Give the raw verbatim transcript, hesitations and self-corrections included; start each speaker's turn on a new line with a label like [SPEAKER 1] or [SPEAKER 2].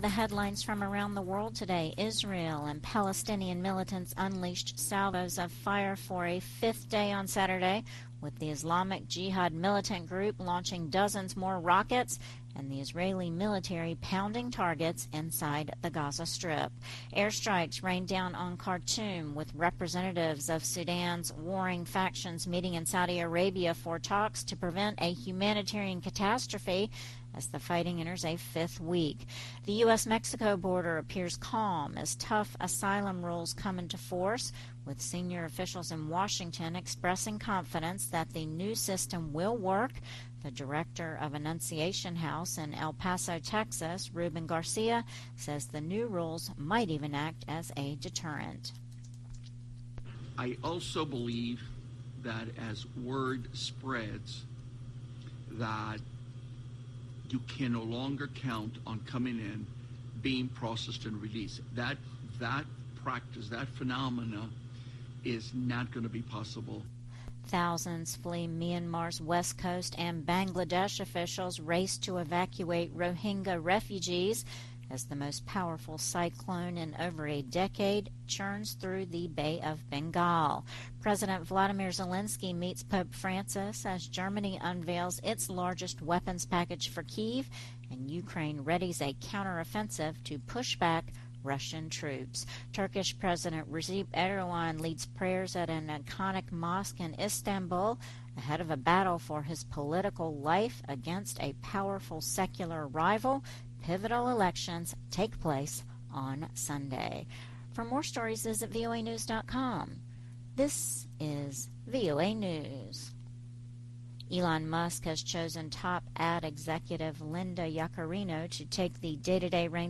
[SPEAKER 1] the headlines from around the world today. Israel and Palestinian militants unleashed salvos of fire for a fifth day on Saturday, with the Islamic Jihad militant group launching dozens more rockets and the Israeli military pounding targets inside the Gaza Strip. Airstrikes rained down on Khartoum, with representatives of Sudan's warring factions meeting in Saudi Arabia for talks to prevent a humanitarian catastrophe as the fighting enters a fifth week. The U S Mexico border appears calm as tough asylum rules come into force, with senior officials in Washington expressing confidence that the new system will work. The director of Annunciation House in El Paso, Texas, Ruben Garcia, says the new rules might even act as a deterrent.
[SPEAKER 2] I also believe that as word spreads that you can no longer count on coming in, being processed and released. That that practice, that phenomena is not going to be possible.
[SPEAKER 1] Thousands flee Myanmar's west coast, and Bangladesh officials race to evacuate Rohingya refugees as the most powerful cyclone in over a decade churns through the Bay of Bengal. President Vladimir Zelensky meets Pope Francis as Germany unveils its largest weapons package for Kyiv, and Ukraine readies a counteroffensive to push back Russian troops. Turkish President Recep Erdogan leads prayers at an iconic mosque in Istanbul ahead of a battle for his political life against a powerful secular rival. Pivotal elections take place on Sunday. For more stories, visit V O A news dot com. This is V O A News. Elon Musk has chosen top ad executive Linda Yaccarino to take the day-to-day reins